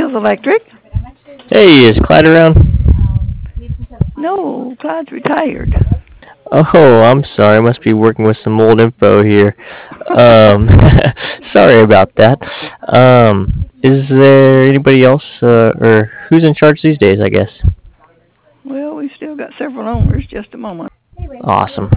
Hills Electric. Hey, is Clyde around? No, Clyde's retired. Oh, I'm sorry. I must be working with some old info here. Um, sorry about that. Is there anybody else, or who's in charge these days, I guess? Well, we've still got several owners. Just a moment. Awesome.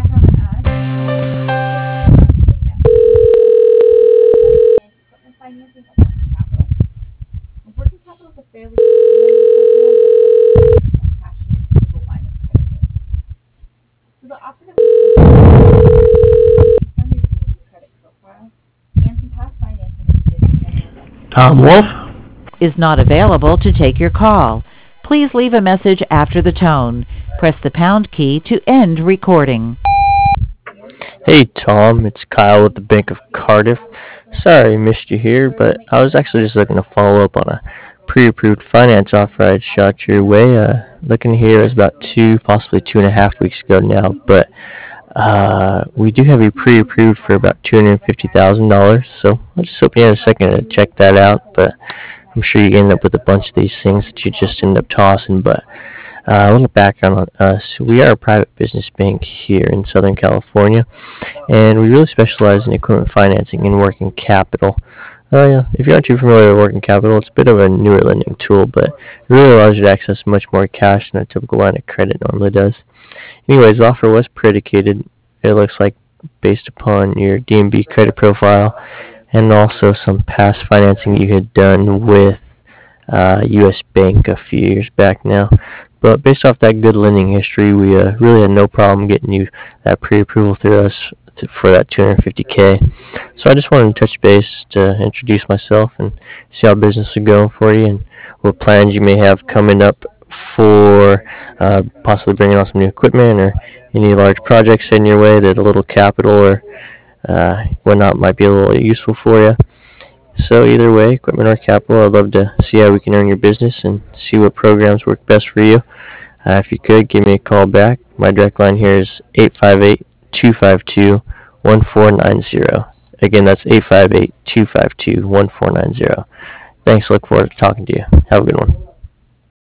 Tom Wolf? Is not available to take your call. Please leave a message after the tone. Press the pound key to end recording. Hey, Tom. It's Kyle with the Bank of Cardiff. Sorry I missed you here, but I was actually just looking to follow up on a pre-approved finance offer I shot your way. Looking here, it was about possibly 2.5 weeks ago now, but we do have you pre-approved for about $250,000. So I just hope you had a second to check that out. But I'm sure you end up with a bunch of these things that you just end up tossing. But a little background on us: we are a private business bank here in Southern California, and we really specialize in equipment financing and working capital. Yeah, if you're not too familiar with working capital, it's a bit of a newer lending tool, but it really allows you to access much more cash than a typical line of credit normally does. Anyways, the offer was predicated, it looks like, based upon your DMB credit profile and also some past financing you had done with U.S. Bank a few years back now. But based off that good lending history, we really had no problem getting you that pre-approval through us for that 250K. So I just wanted to touch base to introduce myself and see how business is going for you and what plans you may have coming up for possibly bringing on some new equipment or any large projects in your way that a little capital or whatnot might be a little useful for you. So either way, equipment or capital, I'd love to see how we can earn your business and see what programs work best for you. If you could, give me a call back. My direct line here is 858-252-1490. Again, that's 858-252-1490. Thanks. Look forward to talking to you. Have a good one.